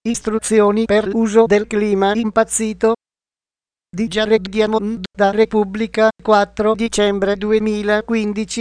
Istruzioni per l'uso del clima impazzito di Jared Diamond da Repubblica 4 dicembre 2015.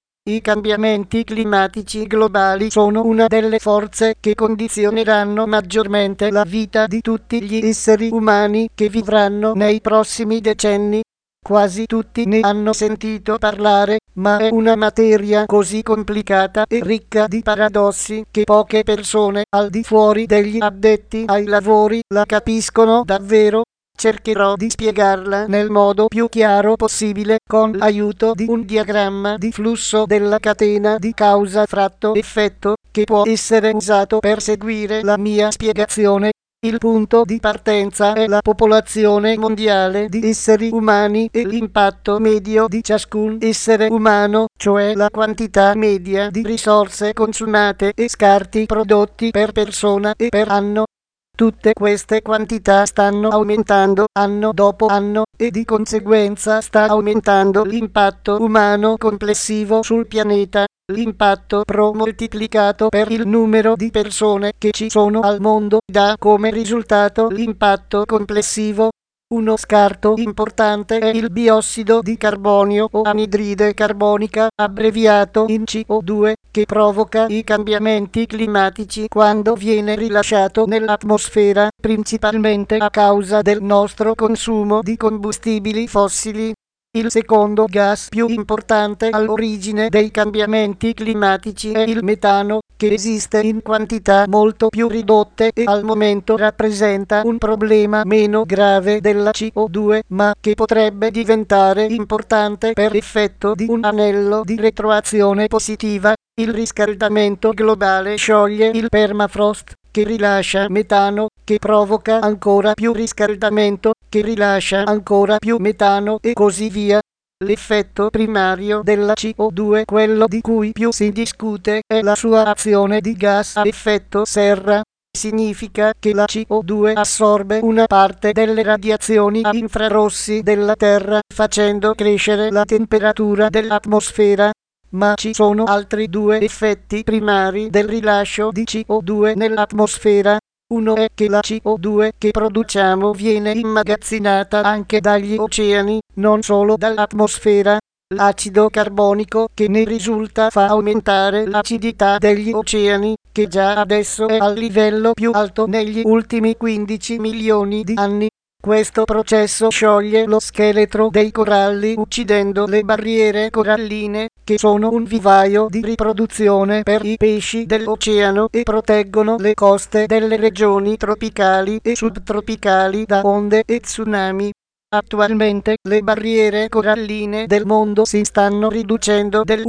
I cambiamenti climatici globali sono una delle forze che condizioneranno maggiormente la vita di tutti gli esseri umani che vivranno nei prossimi decenni. Quasi tutti ne hanno sentito parlare, ma è una materia così complicata e ricca di paradossi che poche persone al di fuori degli addetti ai lavori la capiscono davvero. Cercherò di spiegarla nel modo più chiaro possibile con l'aiuto di un diagramma di flusso della catena di causa-effetto che può essere usato per seguire la mia spiegazione. Il punto di partenza è la popolazione mondiale di esseri umani e l'impatto medio di ciascun essere umano, cioè la quantità media di risorse consumate e scarti prodotti per persona e per anno. Tutte queste quantità stanno aumentando anno dopo anno e di conseguenza sta aumentando l'impatto umano complessivo sul pianeta. L'impatto Pro moltiplicato per il numero di persone che ci sono al mondo dà come risultato l'impatto complessivo. Uno scarto importante è il biossido di carbonio o anidride carbonica, abbreviato in CO2, che provoca i cambiamenti climatici quando viene rilasciato nell'atmosfera, principalmente a causa del nostro consumo di combustibili fossili. Il secondo gas più importante all'origine dei cambiamenti climatici è il metano, che esiste in quantità molto più ridotte e al momento rappresenta un problema meno grave della CO2, ma che potrebbe diventare importante per effetto di un anello di retroazione positiva. Il riscaldamento globale scioglie il permafrost, che rilascia metano, che provoca ancora più riscaldamento, che rilascia ancora più metano e così via. L'effetto primario della CO2, quello di cui più si discute, è la sua azione di gas a effetto serra. Significa che la CO2 assorbe una parte delle radiazioni a infrarossi della Terra, facendo crescere la temperatura dell'atmosfera. Ma ci sono altri due effetti primari del rilascio di CO2 nell'atmosfera. Uno è che la CO2 che produciamo viene immagazzinata anche dagli oceani, non solo dall'atmosfera. L'acido carbonico che ne risulta fa aumentare l'acidità degli oceani, che già adesso è al livello più alto negli ultimi 15 milioni di anni. Questo processo scioglie lo scheletro dei coralli uccidendo le barriere coralline, che sono un vivaio di riproduzione per i pesci dell'oceano e proteggono le coste delle regioni tropicali e subtropicali da onde e tsunami. Attualmente le barriere coralline del mondo si stanno riducendo del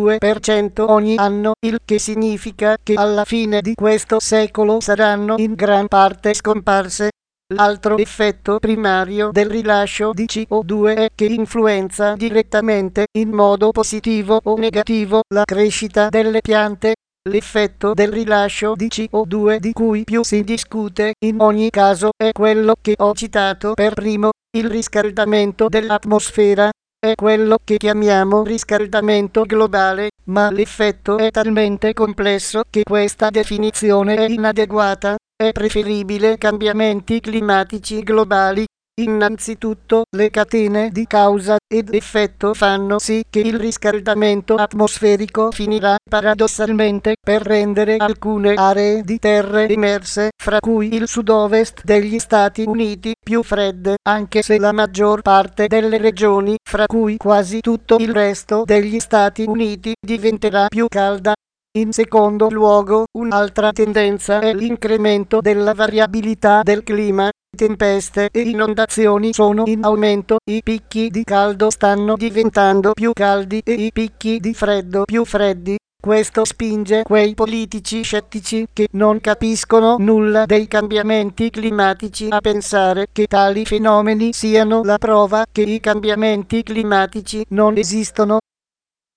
1-2% ogni anno, il che significa che alla fine di questo secolo saranno in gran parte scomparse. L'altro effetto primario del rilascio di CO2 è che influenza direttamente, in modo positivo o negativo, la crescita delle piante. L'effetto del rilascio di CO2 di cui più si discute, in ogni caso, è quello che ho citato per primo, il riscaldamento dell'atmosfera. È quello che chiamiamo riscaldamento globale, ma l'effetto è talmente complesso che questa definizione è inadeguata. È preferibile cambiamenti climatici globali. Innanzitutto, le catene di causa ed effetto fanno sì che il riscaldamento atmosferico finirà paradossalmente per rendere alcune aree di terre emerse, fra cui il sud-ovest degli Stati Uniti, più fredde, anche se la maggior parte delle regioni, fra cui quasi tutto il resto degli Stati Uniti, diventerà più calda. In secondo luogo, un'altra tendenza è l'incremento della variabilità del clima. Tempeste e inondazioni sono in aumento, i picchi di caldo stanno diventando più caldi e i picchi di freddo più freddi. Questo spinge quei politici scettici che non capiscono nulla dei cambiamenti climatici a pensare che tali fenomeni siano la prova che i cambiamenti climatici non esistono.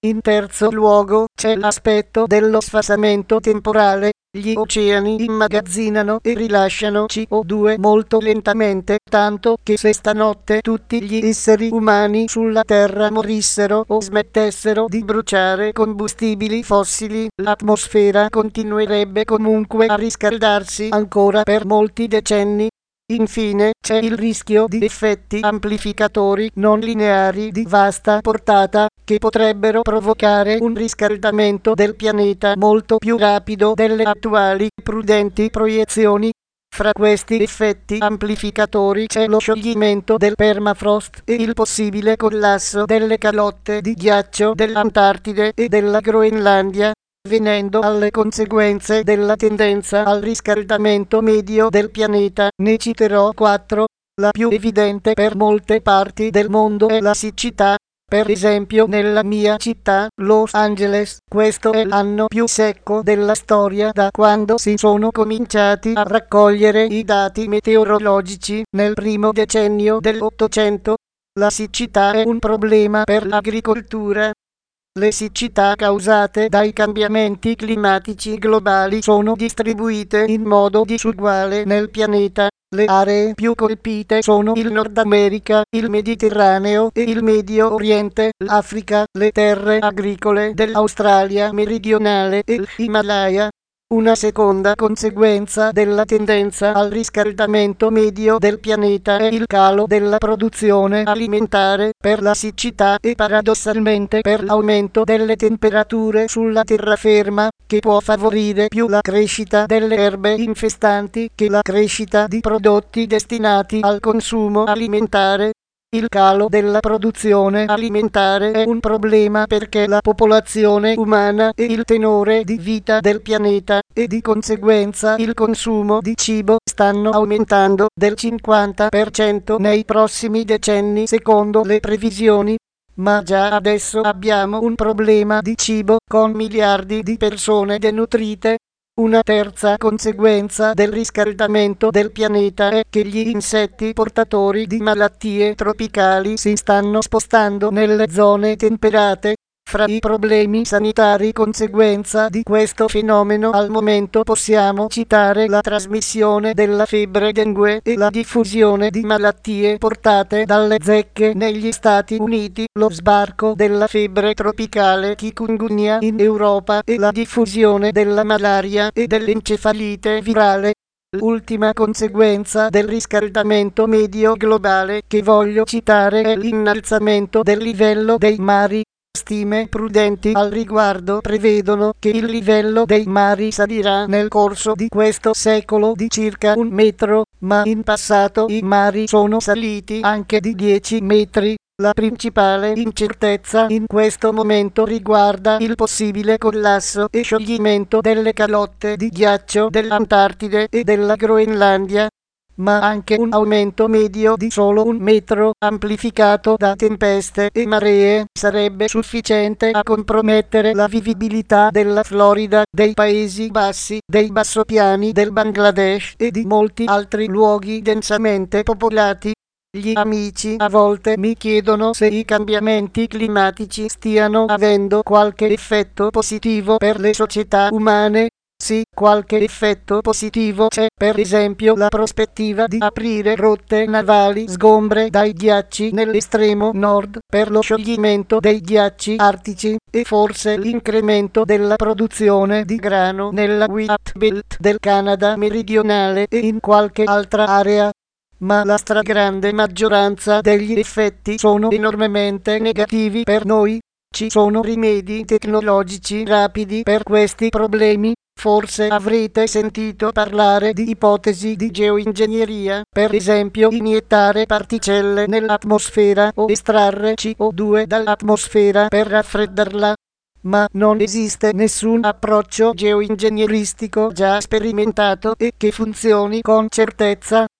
In terzo luogo, c'è l'aspetto dello sfasamento temporale. Gli oceani immagazzinano e rilasciano CO2 molto lentamente, tanto che se stanotte tutti gli esseri umani sulla Terra morissero o smettessero di bruciare combustibili fossili, l'atmosfera continuerebbe comunque a riscaldarsi ancora per molti decenni. Infine, c'è il rischio di effetti amplificatori non lineari di vasta portata, che potrebbero provocare un riscaldamento del pianeta molto più rapido delle attuali prudenti proiezioni. Fra questi effetti amplificatori c'è lo scioglimento del permafrost e il possibile collasso delle calotte di ghiaccio dell'Antartide e della Groenlandia. Venendo alle conseguenze della tendenza al riscaldamento medio del pianeta, ne citerò 4. La più evidente per molte parti del mondo è la siccità. Per esempio nella mia città, Los Angeles, questo è l'anno più secco della storia da quando si sono cominciati a raccogliere i dati meteorologici nel primo decennio dell'Ottocento. La siccità è un problema per l'agricoltura. Le siccità causate dai cambiamenti climatici globali sono distribuite in modo disuguale nel pianeta. Le aree più colpite sono il Nord America, il Mediterraneo e il Medio Oriente, l'Africa, le terre agricole dell'Australia meridionale e l'Himalaya. Una seconda conseguenza della tendenza al riscaldamento medio del pianeta è il calo della produzione alimentare per la siccità e paradossalmente per l'aumento delle temperature sulla terraferma, che può favorire più la crescita delle erbe infestanti che la crescita di prodotti destinati al consumo alimentare. Il calo della produzione alimentare è un problema perché la popolazione umana e il tenore di vita del pianeta, e di conseguenza il consumo di cibo, stanno aumentando del 50% nei prossimi decenni secondo le previsioni. Ma già adesso abbiamo un problema di cibo, con miliardi di persone denutrite. Una terza conseguenza del riscaldamento del pianeta è che gli insetti portatori di malattie tropicali si stanno spostando nelle zone temperate. Fra i problemi sanitari conseguenza di questo fenomeno al momento possiamo citare la trasmissione della febbre dengue e la diffusione di malattie portate dalle zecche negli Stati Uniti, lo sbarco della febbre tropicale chikungunya in Europa e la diffusione della malaria e dell'encefalite virale. L'ultima conseguenza del riscaldamento medio globale che voglio citare è l'innalzamento del livello dei mari. Stime prudenti al riguardo prevedono che il livello dei mari salirà nel corso di questo secolo di circa 1 metro, ma in passato i mari sono saliti anche di 10 metri. La principale incertezza in questo momento riguarda il possibile collasso e scioglimento delle calotte di ghiaccio dell'Antartide e della Groenlandia. Ma anche un aumento medio di solo 1 metro, amplificato da tempeste e maree, sarebbe sufficiente a compromettere la vivibilità della Florida, dei Paesi Bassi, dei bassopiani del Bangladesh e di molti altri luoghi densamente popolati. Gli amici a volte mi chiedono se i cambiamenti climatici stiano avendo qualche effetto positivo per le società umane. Sì, qualche effetto positivo c'è, per esempio la prospettiva di aprire rotte navali sgombre dai ghiacci nell'estremo nord per lo scioglimento dei ghiacci artici, e forse l'incremento della produzione di grano nella Wheat Belt del Canada meridionale e in qualche altra area. Ma la stragrande maggioranza degli effetti sono enormemente negativi per noi. Ci sono rimedi tecnologici rapidi per questi problemi. Forse avrete sentito parlare di ipotesi di geoingegneria, per esempio iniettare particelle nell'atmosfera o estrarre CO2 dall'atmosfera per raffreddarla. Ma non esiste nessun approccio geoingegneristico già sperimentato e che funzioni con certezza.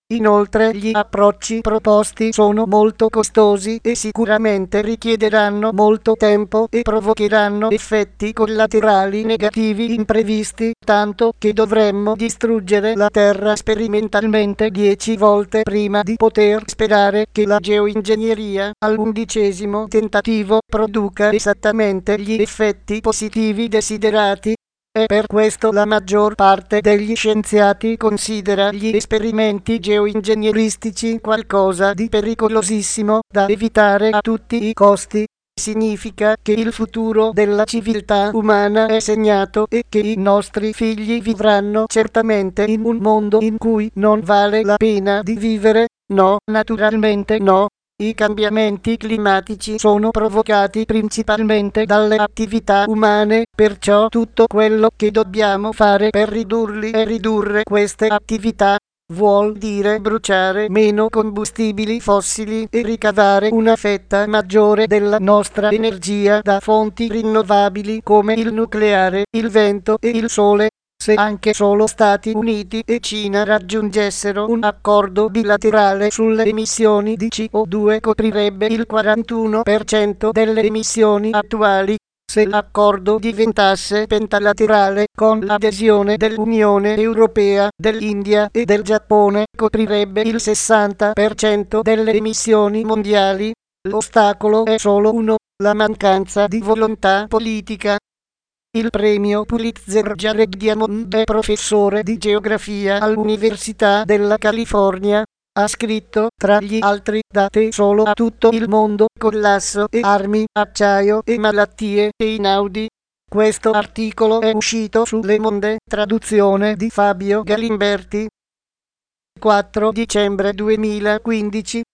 Inoltre gli approcci proposti sono molto costosi e sicuramente richiederanno molto tempo e provocheranno effetti collaterali negativi imprevisti, tanto che dovremmo distruggere la Terra sperimentalmente 10 volte prima di poter sperare che la geoingegneria, all'11° tentativo, produca esattamente gli effetti positivi desiderati. E per questo la maggior parte degli scienziati considera gli esperimenti geoingegneristici qualcosa di pericolosissimo da evitare a tutti i costi. Significa che il futuro della civiltà umana è segnato e che i nostri figli vivranno certamente in un mondo in cui non vale la pena di vivere. No, naturalmente no. I cambiamenti climatici sono provocati principalmente dalle attività umane, perciò tutto quello che dobbiamo fare per ridurli e ridurre queste attività vuol dire bruciare meno combustibili fossili e ricavare una fetta maggiore della nostra energia da fonti rinnovabili come il nucleare, il vento e il sole. Se anche solo Stati Uniti e Cina raggiungessero un accordo bilaterale sulle emissioni di CO2 coprirebbe il 41% delle emissioni attuali. Se l'accordo diventasse pentalaterale con l'adesione dell'Unione Europea, dell'India e del Giappone, coprirebbe il 60% delle emissioni mondiali. L'ostacolo è solo uno: la mancanza di volontà politica. Il premio Pulitzer Jared Diamond è professore di geografia all'Università della California. Ha scritto, tra gli altri, date solo a tutto il mondo, collasso e armi, acciaio e malattie e inaudi. Questo articolo è uscito su Le Monde, traduzione di Fabio Galimberti. 4 dicembre 2015.